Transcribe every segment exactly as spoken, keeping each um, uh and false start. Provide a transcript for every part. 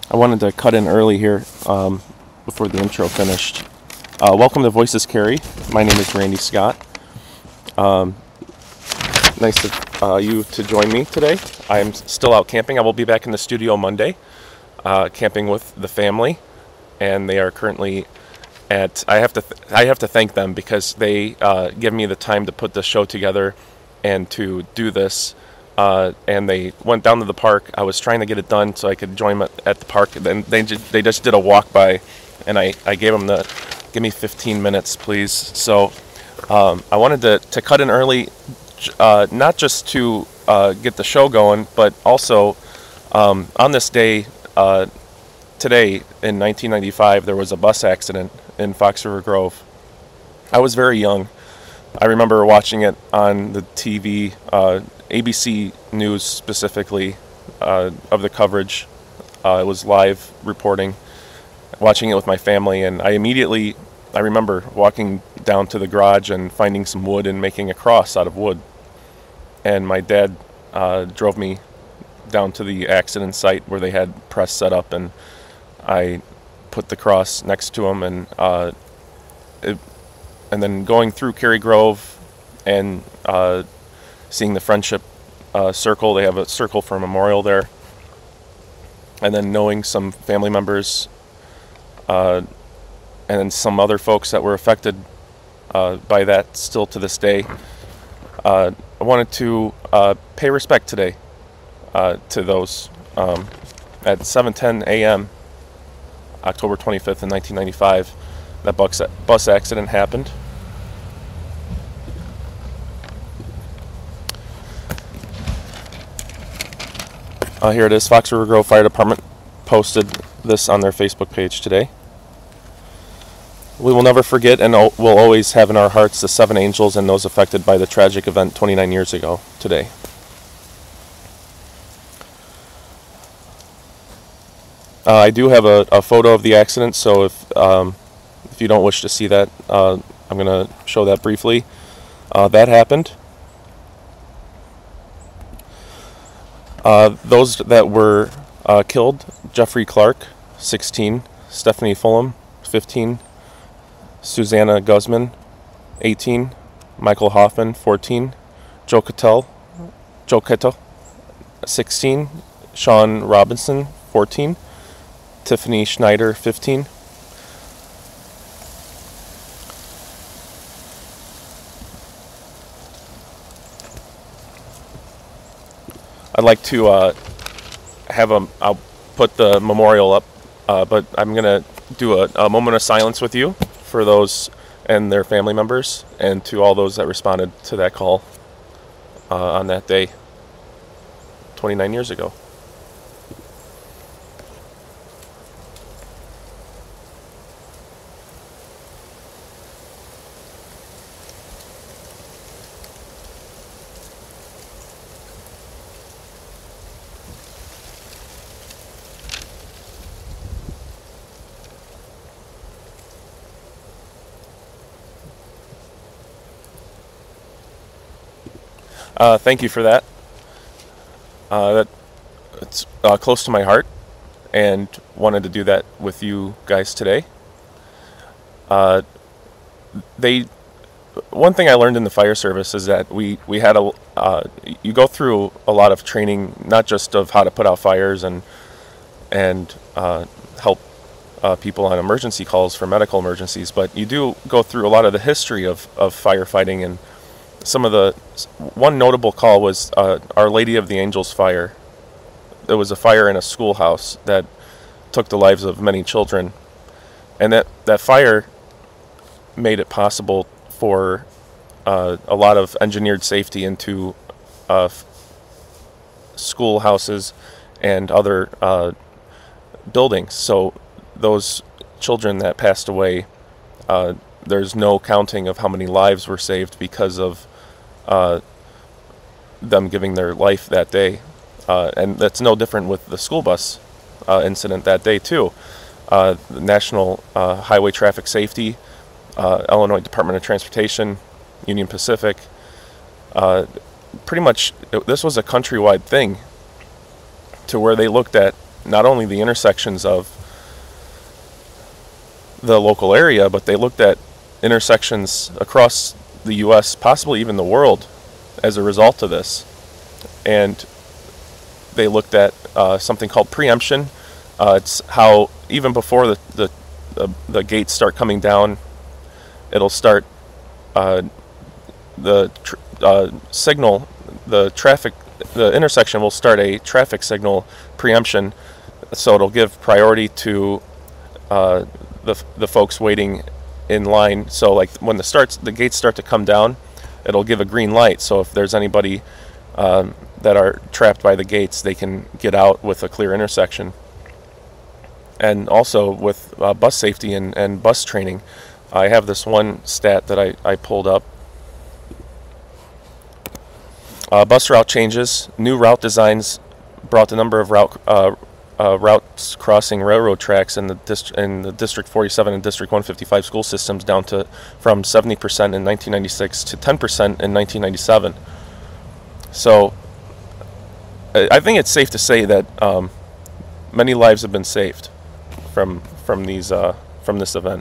I wanted to cut in early here um, before the intro finished. Uh, welcome to Voices Carry. My name is Randy Scott. Um, nice of uh, you to join me today. I'm still out camping. I will be back in the studio Monday, uh, camping with the family, and they are currently at. I have to. Th- I have to thank them because they uh, give me the time to put the show together and to do this. Uh, and they went down to the park. I was trying to get it done so I could join them at, at the park. Then they just, they just did a walk by, and I, I gave them the, give me fifteen minutes, please. So um, I wanted to, to cut in early, uh, not just to uh, get the show going, but also um, on this day, uh, today in nineteen ninety-five, there was a bus accident in Fox River Grove. I was very young. I remember watching it on the T V, uh, A B C News specifically, uh, of the coverage. Uh, it was live reporting, watching it with my family, and I immediately, I remember walking down to the garage and finding some wood and making a cross out of wood. And my dad uh, drove me down to the accident site where they had press set up, and I put the cross next to him, and uh, it, and then going through Cary Grove and uh, seeing the Friendship uh, Circle. They have a circle for a memorial there. And then knowing some family members uh, and then some other folks that were affected uh, by that still to this day. Uh, I wanted to uh, pay respect today uh, to those. Um, at seven ten a.m., October twenty-fifth in nineteen ninety-five, that bus bus accident happened. Uh, here it is. Fox River Grove Fire Department posted this on their Facebook page today. We will never forget and o- will always have in our hearts the seven angels and those affected by the tragic event twenty-nine years ago today. Uh, I do have a, a photo of the accident, so if um, if you don't wish to see that, uh, I'm going to show that briefly. Uh, that happened. Uh, those that were uh, killed: Jeffrey Clark, sixteen; Stephanie Fulham, fifteen; Susanna Guzman, eighteen; Michael Hoffman, fourteen; Joe Cattell, Joe Kettle, sixteen; Sean Robinson, fourteen; Tiffany Schneider, fifteen. I'd like to uh, have a, I'll put the memorial up, uh, but I'm going to do a, a moment of silence with you for those and their family members, and to all those that responded to that call uh, on that day, twenty-nine years ago. Uh, thank you for that. Uh, that it's uh, close to my heart, and wanted to do that with you guys today. Uh, they, one thing I learned in the fire service is that we we had a uh, you go through a lot of training, not just of how to put out fires and and uh, help uh, people on emergency calls for medical emergencies, but you do go through a lot of the history of of firefighting. And some of the, one notable call was uh, Our Lady of the Angels fire. There was a fire in a schoolhouse that took the lives of many children, and that, that fire made it possible for uh, a lot of engineered safety into uh, f- schoolhouses and other uh, buildings. So those children that passed away, uh, there's no counting of how many lives were saved because of uh, them giving their life that day. Uh, and that's no different with the school bus uh, incident that day too. Uh, the National uh, Highway Traffic Safety, uh, Illinois Department of Transportation, Union Pacific, uh, pretty much it, this was a countrywide thing, to where they looked at not only the intersections of the local area, but they looked at intersections across the U S, possibly even the world, as a result of this. And they looked at uh, something called preemption. Uh, it's how even before the, the, the, the gates start coming down, it'll start uh, the tr- uh, signal, the traffic, the intersection will start a traffic signal preemption, so it'll give priority to uh, the the folks waiting in line. So like when the starts the gates start to come down, it'll give a green light. So if there's anybody um, that are trapped by the gates, they can get out with a clear intersection. And also with uh, bus safety and, and bus training, I have this one stat that I, I pulled up. Uh, bus route changes. New route designs brought the number of route uh, uh, routes crossing railroad tracks in the dist- in the District forty-seven and District one fifty-five school systems down to from seventy percent in nineteen ninety-six to ten percent in nineteen ninety-seven. So I, I think it's safe to say that um, many lives have been saved from from these uh, from this event.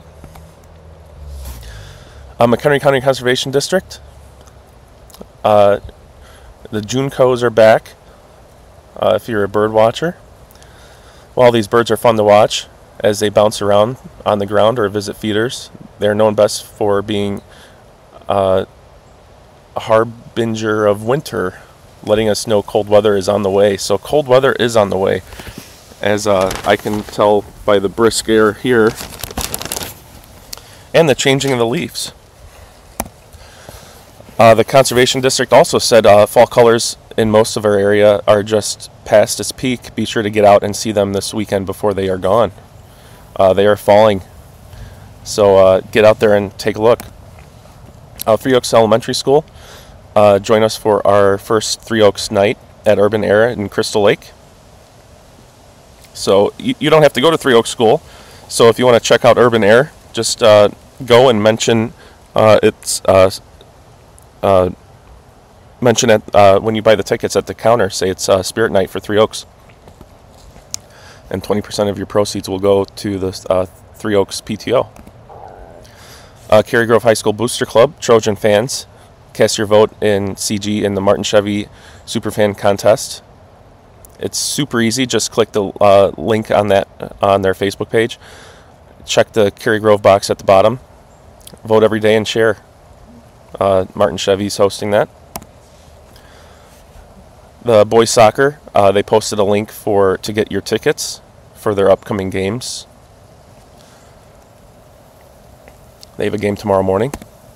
Uh, McHenry County Conservation District. Uh, the Juncos are back. Uh, if you're a bird watcher, while these birds are fun to watch as they bounce around on the ground or visit feeders, they're known best for being uh, a harbinger of winter, letting us know cold weather is on the way. So cold weather is on the way, as uh, I can tell by the brisk air here and the changing of the leaves. Uh, the Conservation District also said uh, fall colors in most of our area are just past its peak. Be sure to get out and see them this weekend before they are gone. Uh, they are falling. So uh, get out there and take a look. Uh, Three Oaks Elementary School. Uh, join us for our first Three Oaks night at Urban Air in Crystal Lake. So you, you don't have to go to Three Oaks School. So if you want to check out Urban Air, just uh, go and mention uh, it's... Uh, Uh, mention it uh, when you buy the tickets at the counter. Say it's uh, Spirit Night for Three Oaks, and twenty percent of your proceeds will go to the uh, Three Oaks P T O. Uh, Cary Grove High School Booster Club Trojan fans, cast your vote in C G in the Martin Chevy Superfan contest. It's super easy. Just click the uh, link on that on their Facebook page. Check the Cary Grove box at the bottom. Vote every day and share. Uh, Martin Chevy's hosting that. The boys soccer, uh, they posted a link for to get your tickets for their upcoming games. They have a game tomorrow morning.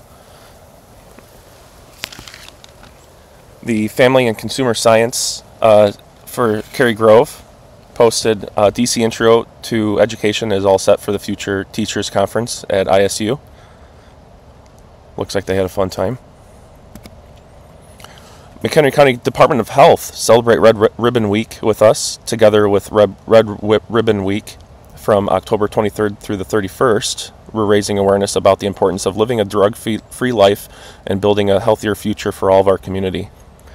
The Family and Consumer Science uh, for Cary Grove posted uh, D C Intro to Education is all set for the Future Teachers Conference at I S U. Looks like they had a fun time. McHenry County Department of Health celebrate Red Ribbon Week with us, together with Red, Red Ribbon Week from October twenty-third through the thirty-first. We're raising awareness about the importance of living a drug-free life and building a healthier future for all of our community.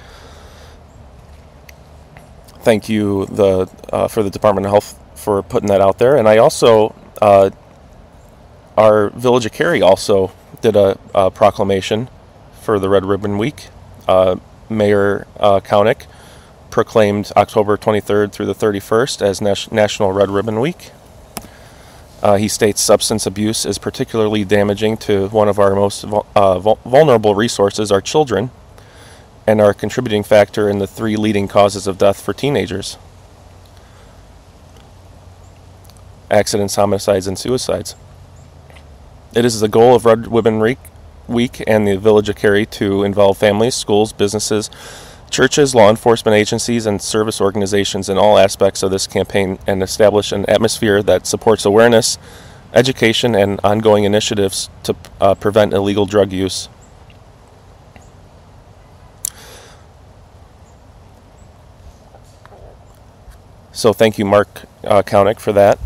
Thank you the uh, for the Department of Health for putting that out there. And I also, uh, our Village of Cary also did a, a proclamation for the Red Ribbon Week. Uh, Mayor uh, Kaunick proclaimed October twenty-third through the thirty-first as Nas- National Red Ribbon Week. Uh, he states substance abuse is particularly damaging to one of our most vul- uh, vul- vulnerable resources, our children, and are a contributing factor in the three leading causes of death for teenagers: accidents, homicides, and suicides. It is the goal of Red Ribbon Week and the Village of Cary to involve families, schools, businesses, churches, law enforcement agencies, and service organizations in all aspects of this campaign and establish an atmosphere that supports awareness, education, and ongoing initiatives to uh, prevent illegal drug use. So thank you, Mark uh, Kaunick, for that.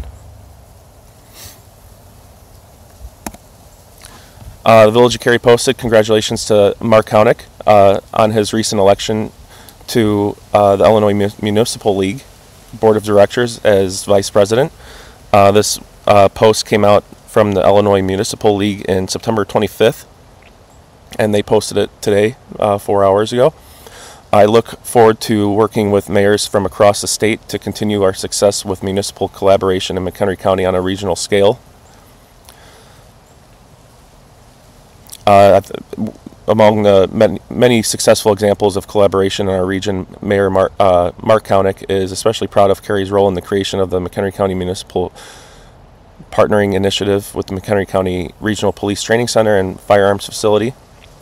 Uh, the Village of Cary posted congratulations to Mark Kaunick uh, on his recent election to uh, the Illinois Municipal League. board of directors as vice president. Uh, this uh, post came out from the Illinois Municipal League in September twenty-fifth, and they posted it today, uh, four hours ago. I look forward to working with mayors from across the state to continue our success with municipal collaboration in McHenry County on a regional scale. Uh, among the many, many successful examples of collaboration in our region, Mayor Mark, uh, Mark Kaunick is especially proud of Kerry's role in the creation of the McHenry County Municipal Partnering Initiative with the McHenry County Regional Police Training Center and Firearms Facility.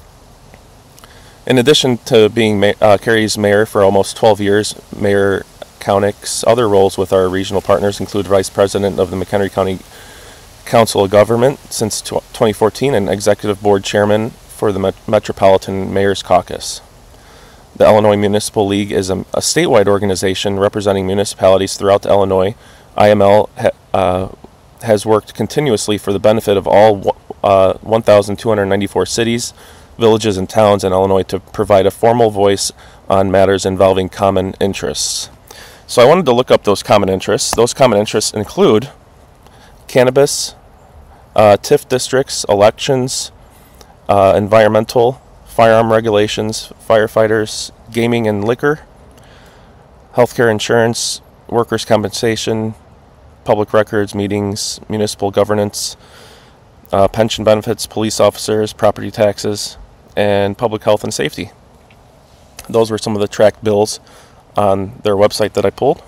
In addition to being ma- uh, Kerry's mayor for almost twelve years, Mayor Kaunick's other roles with our regional partners include Vice President of the McHenry County Council of Government since twenty fourteen and Executive Board Chairman for the Met- Metropolitan Mayor's Caucus. The Illinois Municipal League is a, a statewide organization representing municipalities throughout Illinois. I M L ha- uh, has worked continuously for the benefit of all uh, one thousand two hundred ninety-four cities, villages, and towns in Illinois to provide a formal voice on matters involving common interests. So I wanted to look up those common interests. Those common interests include cannabis, uh, T I F districts, elections, uh, environmental, firearm regulations, firefighters, gaming and liquor, healthcare insurance, workers' compensation, public records, meetings, municipal governance, uh, pension benefits, police officers, property taxes, and public health and safety. Those were some of the tracked bills on their website that I pulled.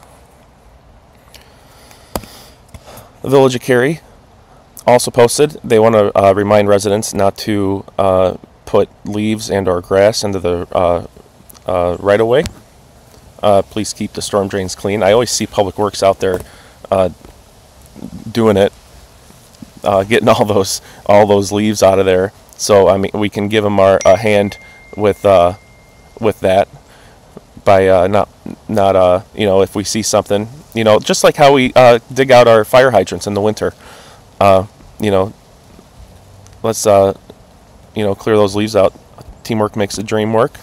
The Village of Cary also posted they want to uh, remind residents not to uh, put leaves and or grass into the uh, uh, right-of-way. Uh, please keep the storm drains clean. I always see Public Works out there uh, doing it, uh, getting all those all those leaves out of there. So I mean, we can give them our a hand with uh, with that by uh, not not uh, you know, if we see something, you know, just like how we uh, dig out our fire hydrants in the winter. Uh, you know, let's uh, you know, clear those leaves out. Teamwork makes the dream work.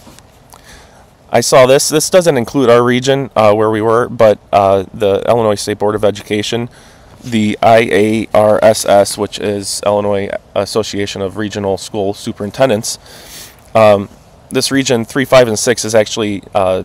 I saw this. This doesn't include our region uh, where we were, but uh, the Illinois State Board of Education, the I A R S S, which is Illinois Association of Regional School Superintendents. Um, this region three, five, and six is actually uh,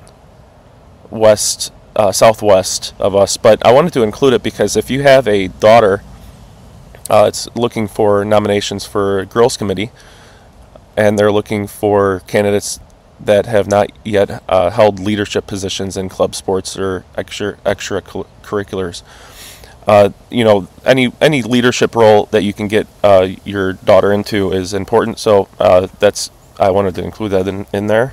west, uh, southwest of us, but I wanted to include it because if you have a daughter, uh, it's looking for nominations for Girls Committee, and they're looking for candidates that have not yet uh, held leadership positions in club sports or extra extracurriculars. Uh, you know, any any leadership role that you can get uh, your daughter into is important. So uh, that's I wanted to include that in, in there.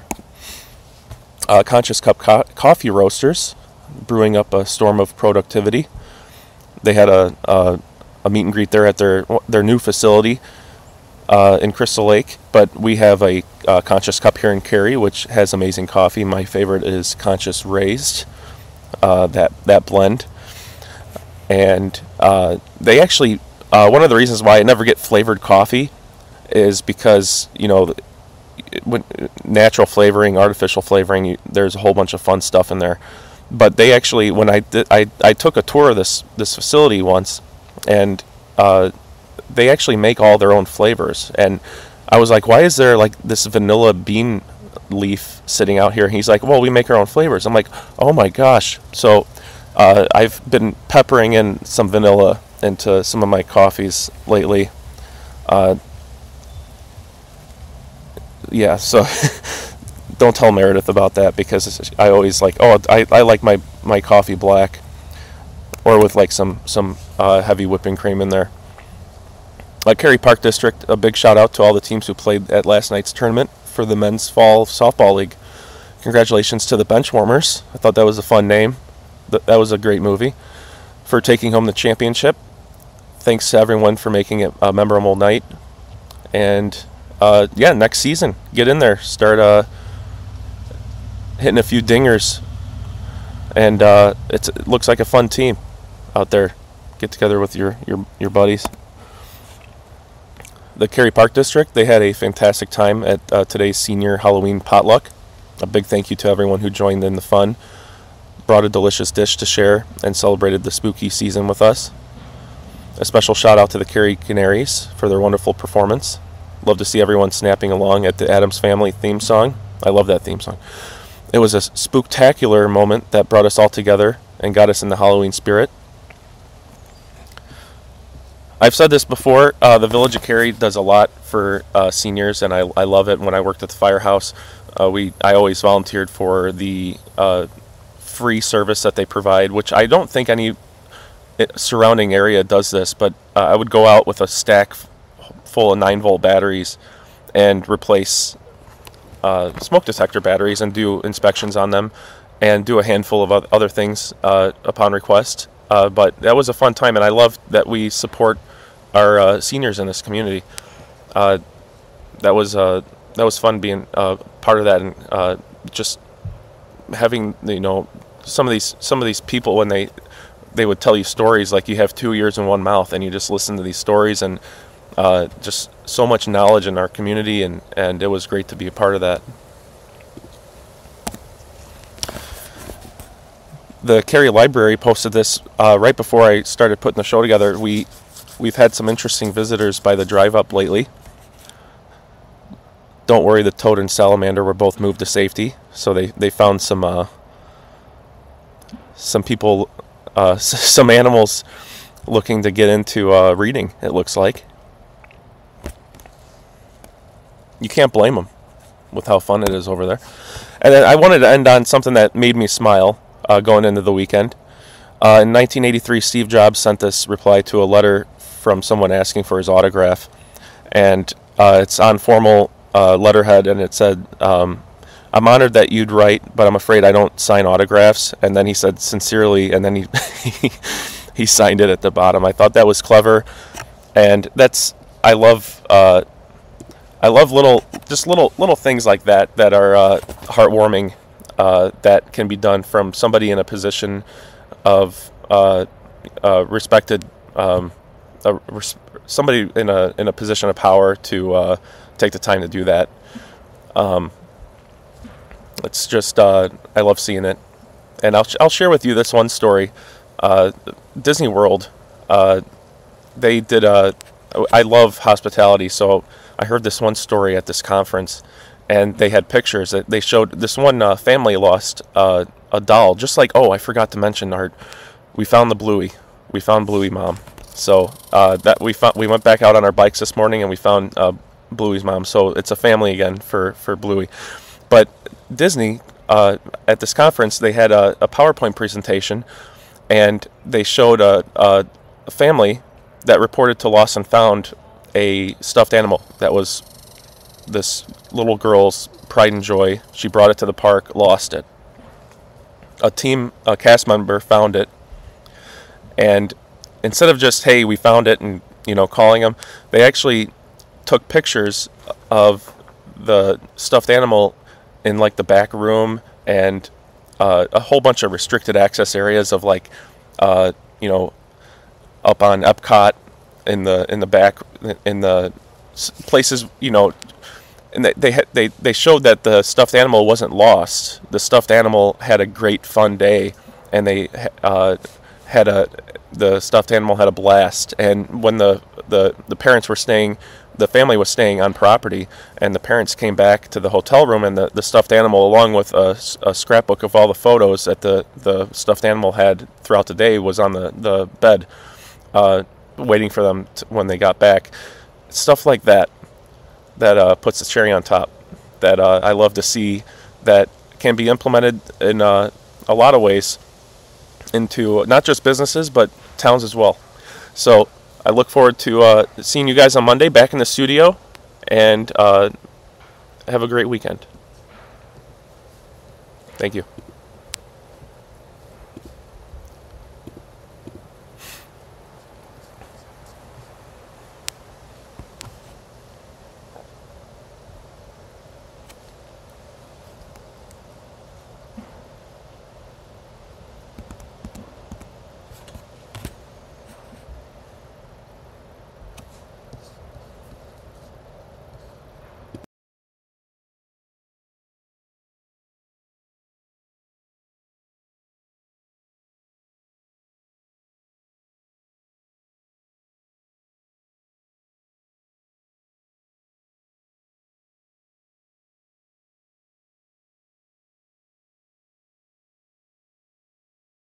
Uh, Conscious Cup co- Coffee Roasters, brewing up a storm of productivity. They had a a, a meet and greet there at their their new facility uh, in Crystal Lake. But we have a uh, Conscious Cup here in Cary, which has amazing coffee. My favorite is Conscious Raised, uh, that that blend. And uh, they actually, uh, one of the reasons why I never get flavored coffee is because, you know, when, natural flavoring, artificial flavoring, you, there's a whole bunch of fun stuff in there. But they actually, when I did, I, I took a tour of this, this facility once, and uh, they actually make all their own flavors. And I was like, why is there like this vanilla bean leaf sitting out here? And he's like, well, we make our own flavors. I'm like, oh my gosh. So Uh, I've been peppering in some vanilla into some of my coffees lately. Uh, yeah, so don't tell Meredith about that because I always like, oh, I, I like my, my coffee black or with like some, some uh, heavy whipping cream in there. Uh, Cary Park District, a big shout out to all the teams who played at last night's tournament for the Men's Fall Softball League. Congratulations to the Benchwarmers. I thought that was a fun name. That was a great movie for taking home the championship. Thanks to everyone for making it a memorable night. And uh, yeah, next season, get in there, start uh, hitting a few dingers, and uh, it's, it looks like a fun team out there. Get together with your your your buddies. The Cary Park District, they had a fantastic time at uh, today's senior Halloween potluck. A big thank you to everyone who joined in the fun. brought a delicious dish to share and celebrated the spooky season with us. A special shout out to the Cary Canaries for their wonderful performance. Love to see everyone snapping along at the Addams Family theme song. I love that theme song. It was a spooktacular moment that brought us all together and got us in the Halloween spirit. I've said this before, uh, the Village of Cary does a lot for uh, seniors, and I, I love it. When I worked at the firehouse, uh, we I always volunteered for the uh, free service that they provide, which I don't think any surrounding area does this, but uh, I would go out with a stack full of nine volt batteries and replace uh, smoke detector batteries and do inspections on them and do a handful of other things uh, upon request. Uh, but that was a fun time, and I love that we support our uh, seniors in this community. Uh, that was uh, that was fun being uh, part of that, and uh, just having, you know, some of these some of these people when they they would tell you stories like you have two ears and one mouth, and you just listen to these stories, and uh, just so much knowledge in our community, and, and it was great to be a part of that. The Cary Library posted this uh, right before I started putting the show together. We, we've had some interesting visitors by the drive-up lately. Don't worry, the toad and salamander were both moved to safety, so they, they found some uh, some people... Uh, some animals looking to get into uh, reading, it looks like. You can't blame them with how fun it is over there. And then I wanted to end on something that made me smile uh, going into the weekend. Uh, in nineteen eighty-three, Steve Jobs sent this reply to a letter from someone asking for his autograph. And uh, it's on formal uh, letterhead, and it said... Um, I'm honored that you'd write, but I'm afraid I don't sign autographs. And then he said, sincerely, and then he he, he signed it at the bottom. I thought that was clever, and that's I love uh, I love little just little little things like that that are uh, heartwarming, uh, that can be done from somebody in a position of uh, uh, respected um, uh, res- somebody in a in a position of power to uh, take the time to do that. Um, It's just, uh, I love seeing it. And I'll, I'll share with you this one story. Uh, Disney World, uh, they did a, I love hospitality, so I heard this one story at this conference, and they had pictures that they showed. This one uh, family lost uh, a doll, just like, oh, I forgot to mention, our, we found the Bluey. We found Bluey Mom. So uh, that we found, we went back out on our bikes this morning, and we found uh, Bluey's mom. So it's a family again for, for Bluey. But Disney, uh, at this conference, they had a, a PowerPoint presentation, and they showed a, a, a family that reported to Lost and Found a stuffed animal that was this little girl's pride and joy. She brought it to the park, lost it. A team, a cast member found it, and instead of just, hey, we found it, and, you know, calling them, they actually took pictures of the stuffed animal in like the back room, and uh, a whole bunch of restricted access areas of like, uh, you know, up on Epcot in the in the back in the places, you know, and they they they they showed that the stuffed animal wasn't lost. The stuffed animal had a great fun day, and they uh, had a the stuffed animal had a blast. And when the the the parents were staying. The family was staying on property, and the parents came back to the hotel room, and the, the stuffed animal, along with a, a scrapbook of all the photos that the, the stuffed animal had throughout the day, was on the, the bed, uh, waiting for them to, when they got back. Stuff like that, that uh, puts the cherry on top, that uh, I love to see, that can be implemented in uh, a lot of ways into not just businesses, but towns as well. So I look forward to uh, seeing you guys on Monday back in the studio, and uh, have a great weekend. Thank you.